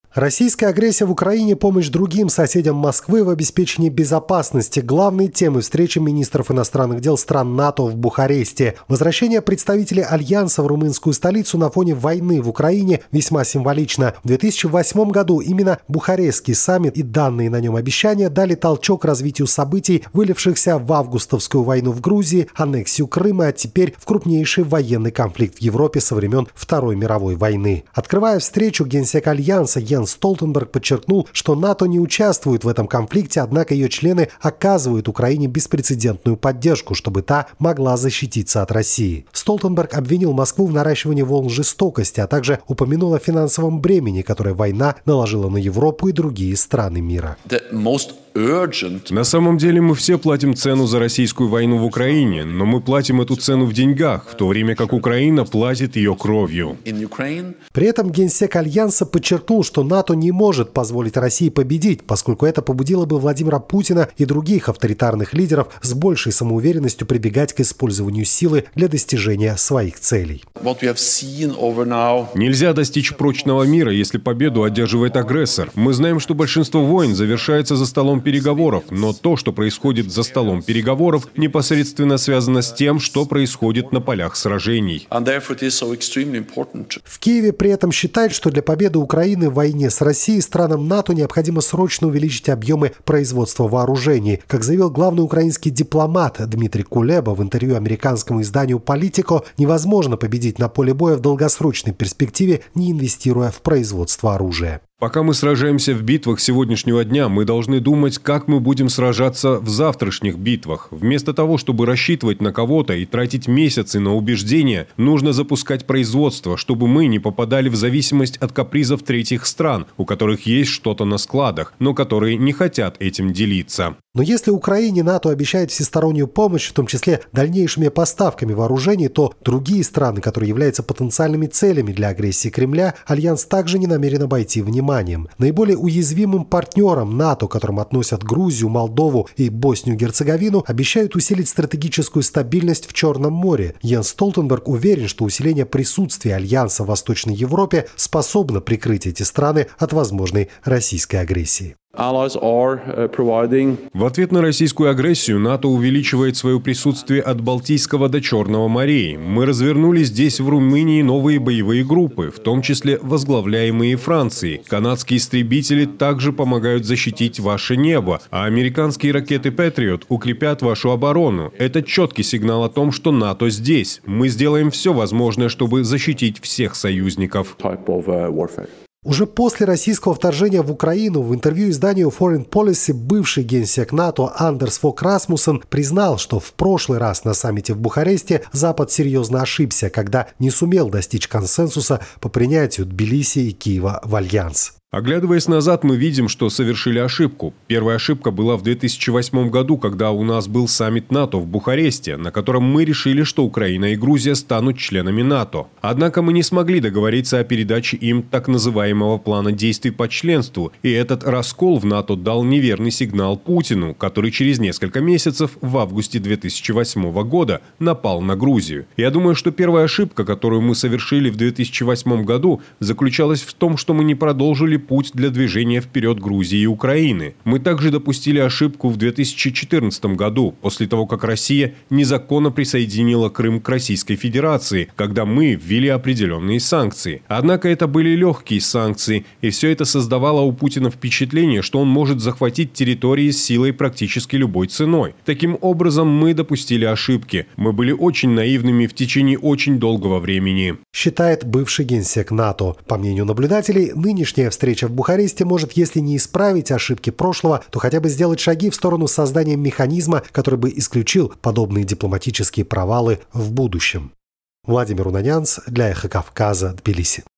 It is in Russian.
Российская агрессия в Украине, помощь другим соседям Москвы в обеспечении безопасности – главные темы встречи министров иностранных дел стран НАТО в Бухаресте. Возвращение представителей Альянса в румынскую столицу на фоне войны в Украине весьма символично. В 2008 году именно Бухарестский саммит и данные на нем обещания дали толчок развитию событий, вылившихся в августовскую войну в Грузии, аннексию Крыма, а теперь в крупнейший военный конфликт в Европе со времен Второй мировой войны. Открывая встречу, генсек Альянса Йенс Столтенберг подчеркнул, что НАТО не участвует в этом конфликте, однако ее члены оказывают Украине беспрецедентную поддержку, чтобы та могла защититься от России. Столтенберг обвинил Москву в наращивании волн жестокости, а также упомянул о финансовом бремени, которое война наложила на Европу и другие страны мира. На самом деле мы все платим цену за российскую войну в Украине, но мы платим эту цену в деньгах, в то время как Украина платит ее кровью. При этом генсек Альянса подчеркнул, что НАТО не может позволить России победить, поскольку это побудило бы Владимира Путина и других авторитарных лидеров с большей самоуверенностью прибегать к использованию силы для достижения своих целей. Нельзя достичь прочного мира, если победу одерживает агрессор. Мы знаем, что большинство войн завершается за столом переговоров, но то, что происходит за столом переговоров, непосредственно связано с тем, что происходит на полях сражений. В Киеве при этом считают, что для победы Украины в войне с Россией странам НАТО необходимо срочно увеличить объемы производства вооружений. Как заявил главный украинский дипломат Дмитрий Кулеба в интервью американскому изданию «Политико», невозможно победить на поле боя в долгосрочной перспективе, не инвестируя в производство оружия. Пока мы сражаемся в битвах сегодняшнего дня, мы должны думать, как мы будем сражаться в завтрашних битвах. Вместо того, чтобы рассчитывать на кого-то и тратить месяцы на убеждения, нужно запускать производство, чтобы мы не попадали в зависимость от капризов третьих стран, у которых есть что-то на складах, но которые не хотят этим делиться. Но если Украине НАТО обещает всестороннюю помощь, в том числе дальнейшими поставками вооружений, то другие страны, которые являются потенциальными целями для агрессии Кремля, Альянс также не намерен обойти вниманием. Наиболее уязвимым партнерам НАТО, к которым относят Грузию, Молдову и Боснию-Герцеговину, обещают усилить стратегическую стабильность в Черном море. Йенс Столтенберг уверен, что усиление присутствия Альянса в Восточной Европе способно прикрыть эти страны от возможной российской агрессии. В ответ на российскую агрессию НАТО увеличивает свое присутствие от Балтийского до Черного морей. Мы развернули здесь, в Румынии, новые боевые группы, в том числе возглавляемые Францией. Канадские истребители также помогают защитить ваше небо, а американские ракеты «Патриот» укрепят вашу оборону. Это четкий сигнал о том, что НАТО здесь. Мы сделаем все возможное, чтобы защитить всех союзников. Уже после российского вторжения в Украину в интервью изданию Foreign Policy бывший генсек НАТО Андерс Фок Расмуссен признал, что в прошлый раз на саммите в Бухаресте Запад серьезно ошибся, когда не сумел достичь консенсуса по принятию Тбилиси и Киева в Альянс. Оглядываясь назад, мы видим, что совершили ошибку. Первая ошибка была в 2008 году, когда у нас был саммит НАТО в Бухаресте, на котором мы решили, что Украина и Грузия станут членами НАТО. Однако мы не смогли договориться о передаче им так называемого плана действий по членству, и этот раскол в НАТО дал неверный сигнал Путину, который через несколько месяцев, в августе 2008 года, напал на Грузию. Я думаю, что первая ошибка, которую мы совершили в 2008 году, заключалась в том, что мы не продолжили путь для движения вперед Грузии и Украины. Мы также допустили ошибку в 2014 году, после того, как Россия незаконно присоединила Крым к Российской Федерации, когда мы ввели определенные санкции. Однако это были легкие санкции, и все это создавало у Путина впечатление, что он может захватить территории силой практически любой ценой. Таким образом, мы допустили ошибки. Мы были очень наивными в течение очень долгого времени. Считает бывший генсек НАТО. По мнению наблюдателей, нынешняя встреча в Бухаресте может, если не исправить ошибки прошлого, то хотя бы сделать шаги в сторону создания механизма, который бы исключил подобные дипломатические провалы в будущем. Владимир Унанянц для Эхо Кавказа, Тбилиси.